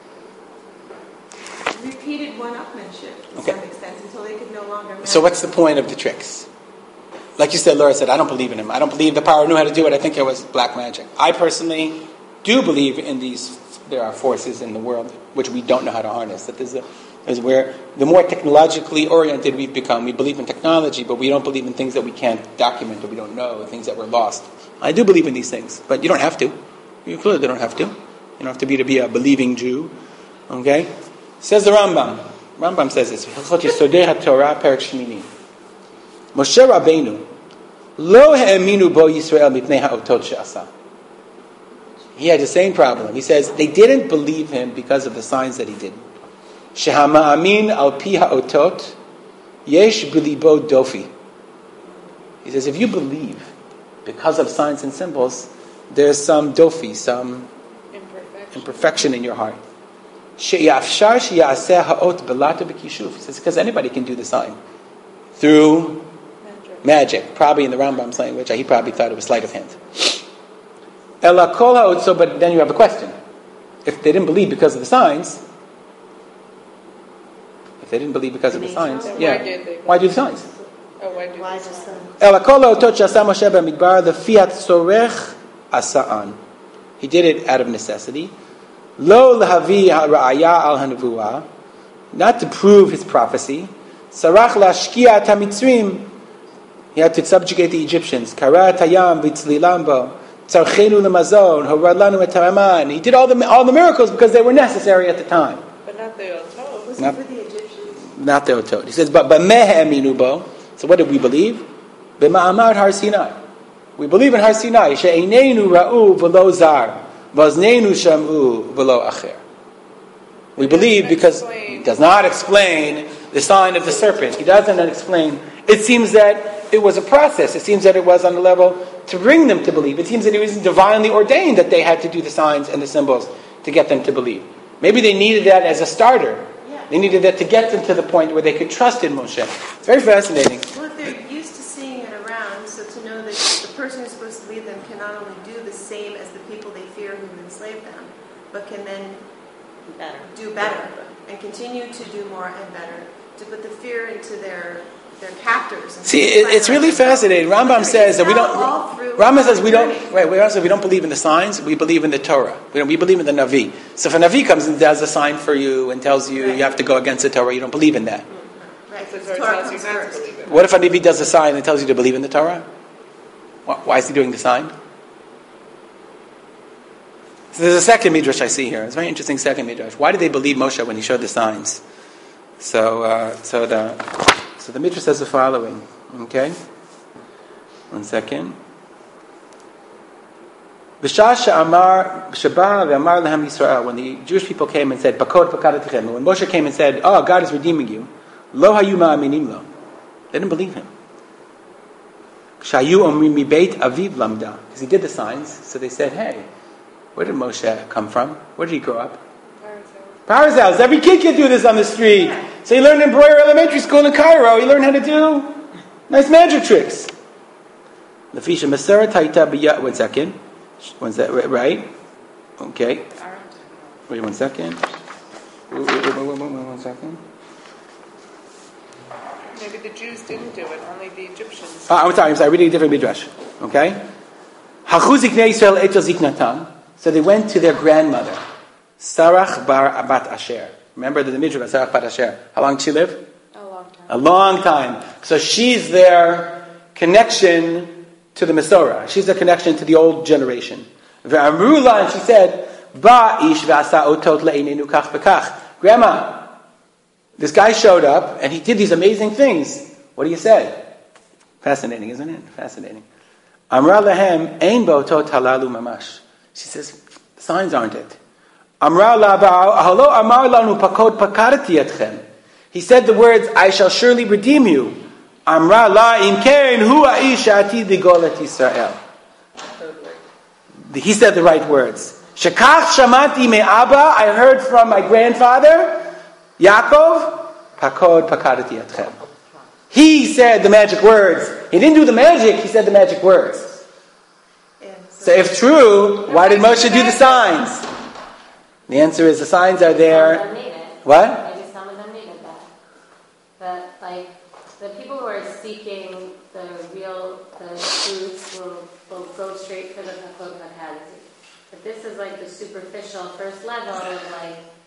repeated one-upmanship to some extent until they could no longer. So what's the point of the tricks? Like you said, Laura said, I don't believe in him. I don't believe the Paro knew how to do it. I think it was black magic. I personally do believe in these. There are forces in the world which we don't know how to harness. That there's is where the more technologically oriented we've become, we believe in technology, but we don't believe in things that we can't document or we don't know, things that were lost. I do believe in these things, but you don't have to. You clearly don't have to. You don't have to be a believing Jew. Okay? Says the Rambam. Rambam says this. Moshe Rabbeinu lo ha'eminu bo Yisrael mipnei ha'otot she'asa. He had the same problem. He says they didn't believe him because of the signs that he did. Shehama'amin al pi ha'otot yesh bilibo dofi. He says if you believe because of signs and symbols, there's some dofi, some imperfection in your heart. She'yafshar she'yaseh ha'ot belata b'kishuv. He says because anybody can do the sign through magic. Probably in the Rambam's language, he probably thought it was sleight of hand. Ela kol ha'otso, but then you have a question. If they didn't believe because of the signs, why do the signs? Why just them? Ela kol ha'otot she'asa Moshe b'midbar lefiat sorech asa'an. He did it out of necessity. Lo lehavi ha'ra'aya al ha'nevuah, not to prove his prophecy. Sarach lashkia tamitzrim. He had to subjugate the Egyptians. Kara tayam v'tzlilambo. Tzarchenu lemazon. Horad lanu et haraman. He did all the miracles because they were necessary at the time. But not the Otot. Was it for the Egyptians? Not the Otot. He says, but meheminu bo. So what did we believe? B'ma'amad Har Sinai. We believe in Har Sinai. She'einenu ra'u v'lo zar. Vaznenu sham'u v'lo acher. We believe because he does not explain the sign of the serpent. He doesn't explain. It seems that it was a process. It seems that it was on the level to bring them to believe. It seems that it was divinely ordained that they had to do the signs and the symbols to get them to believe. Maybe they needed that as a starter. Yeah. They needed that to get them to the point where they could trust in Moshe. It's very fascinating. Well, if they're used to seeing it around, so to know that the person who's supposed to lead them can not only do the same as the people they fear who enslaved them, but can then do better and continue to do more and better, to put the fear into their captors. See, it's really fascinating. Rambam says that we don't. Rambam says we don't. Right, we also don't believe in the signs. We believe in the Torah. We believe in the Navi. So if a Navi comes and does a sign for you and tells you you have to go against the Torah, you don't believe in that. Right. So the Torah comes first. What if a Navi does a sign and tells you to believe in the Torah? Why is he doing the sign? So there's a second midrash I see here. It's a very interesting second midrash. Why did they believe Moshe when he showed the signs? So the midrash says the following. Okay, 1 second. When the Jewish people came and said, when Moshe came and said, "Oh, God is redeeming you," lo hayu ma'aminim lo. They didn't believe him. Because he did the signs, so they said, "Hey, where did Moshe come from? Where did he grow up?" Par's house. Every kid can do this on the street. So he learned in Breuer Elementary School in Cairo. He learned how to do nice magic tricks. Lafisha Maseret Haita B'Yah. 1 second. When's that right? Okay. Wait 1 second. Wait 1 second. Maybe the Jews didn't do it, only the Egyptians. I'm sorry. I'm reading a different midrash. Okay. Hachuzik Nei Yisrael Etel Ziknatam. So they went to their grandmother, Sarach bar Abat Asher. Remember the midrash about Sarach bat Asher. How long did she live? A long time. A long time. So she's their connection to the Mesorah. She's their connection to the old generation. Ve'amrula, and she said, Ba ish ve'asa otot le'inenu kach v'kach. Grandma, this guy showed up and he did these amazing things. What do you say? Fascinating, isn't it? Fascinating. Amra lahem ein ba'otot halalu mamash. She says, signs aren't it. He said the words, I shall surely redeem you. He said the right words. I heard from my grandfather, Yaakov, he said the magic words. He didn't do the magic, he said the magic words. So if true, why did Moshe do the signs? The answer is the signs are there. What? Maybe some of them needed that. But like the people who are seeking the truth will go straight for the Pakod Pakadzi. But this is like the superficial first level of like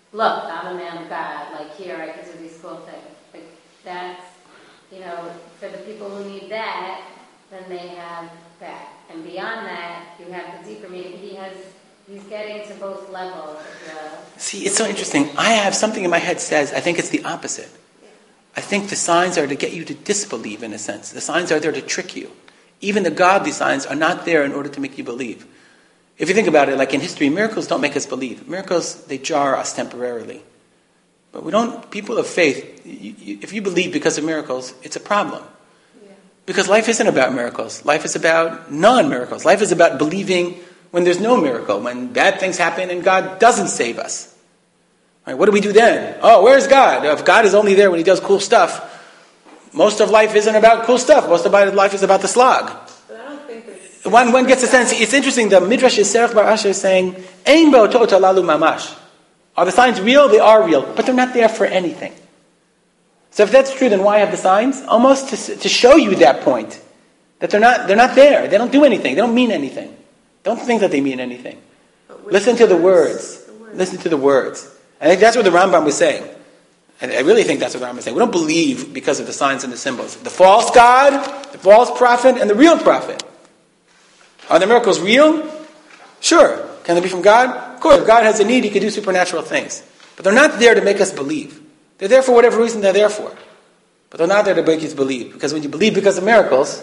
look, I'm a man of God. Like, here, I can do these cool things. Like, that's, for the people who need that, then they have that. And beyond that, you have the deeper meaning. He's getting to both levels of the... See, it's so interesting. I have something in my head says, I think it's the opposite. I think the signs are to get you to disbelieve, in a sense. The signs are there to trick you. Even the godly signs are not there in order to make you believe. If you think about it, like in history, miracles don't make us believe. Miracles, they jar us temporarily. But we don't, people of faith, if you believe because of miracles, it's a problem. Yeah. Because life isn't about miracles. Life is about non-miracles. Life is about believing when there's no miracle, when bad things happen and God doesn't save us. Right, what do we do then? Oh, where's God? If God is only there when he does cool stuff, most of life isn't about cool stuff. Most of life is about the slog. One gets a sense, it's interesting, the Midrash Serach Bar Asher is saying, Ein ba'otot halalu mamash. Are the signs real? They are real, but they're not there for anything. So if that's true, then why have the signs? Almost to show you that point. That they're not there. They don't do anything. They don't mean anything. Don't think that they mean anything. Listen to the words. Listen to the words. I think that's what the Rambam was saying. And I really think that's what the Rambam was saying. We don't believe because of the signs and the symbols. The false God, the false prophet, and the real prophet. Are the miracles real? Sure. Can they be from God? Of course. If God has a need, he can do supernatural things. But they're not there to make us believe. They're there for whatever reason they're there for. But they're not there to make us believe. Because when you believe because of miracles...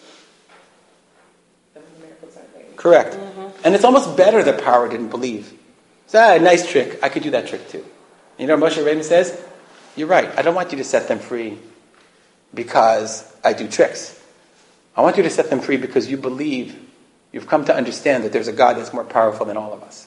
Correct. Mm-hmm. And it's almost better that power didn't believe. It's a nice trick. I could do that trick too. You know what Moshe Rabbeinu says? You're right. I don't want you to set them free because I do tricks. I want you to set them free because you believe, you've come to understand that there's a God that's more powerful than all of us.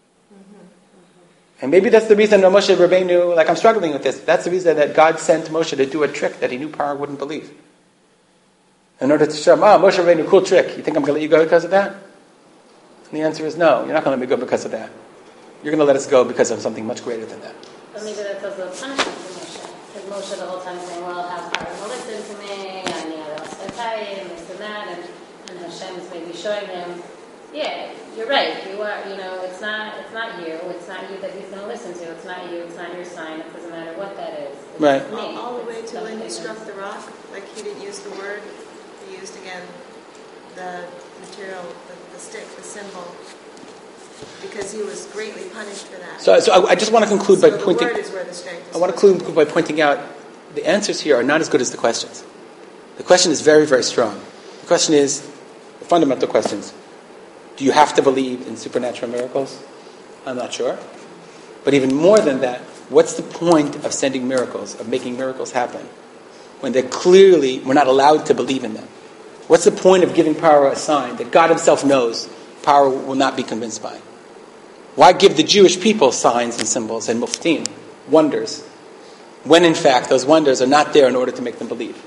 And maybe that's the reason that Moshe Rabbeinu, like I'm struggling with this, that's the reason that God sent Moshe to do a trick that he knew Paro wouldn't believe. In order to show him, Moshe Rabbeinu, cool trick. You think I'm going to let you go because of that? And the answer is no, you're not going to let me go because of that. You're going to let us go because of something much greater than that. But maybe that's also a punishment for Moshe. Because Moshe the whole time saying, well, have Paro will listen to me, and I'll spend time, and this and that, and Hashem is maybe showing him, yeah, you're right. You are, it's not you. It's not you that he's going to listen to. It's not you. It's not your sign. It doesn't matter what that is. It's right. All the way to when he struck the rock, like he didn't use the word. He used again the material, the stick, the symbol, because he was greatly punished for that. So I just want to conclude by pointing. The word is where the strength is. I want to conclude by pointing out the answers here are not as good as the questions. The question is very, very strong. The question is the fundamental questions. Do you have to believe in supernatural miracles? I'm not sure. But even more than that, what's the point of sending miracles, of making miracles happen, when they're clearly, we're not allowed to believe in them? What's the point of giving Paro a sign that God himself knows Paro will not be convinced by? Why give the Jewish people signs and symbols and muftim, wonders, when in fact those wonders are not there in order to make them believe?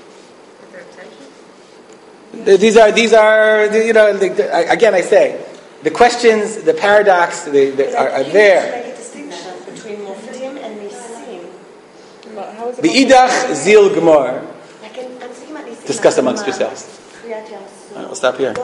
These are again I say, the questions, the paradox, are there. Make a distinction between muftim and nisim. The idach zil gemar. Discuss amongst yourselves. All right, we'll stop here.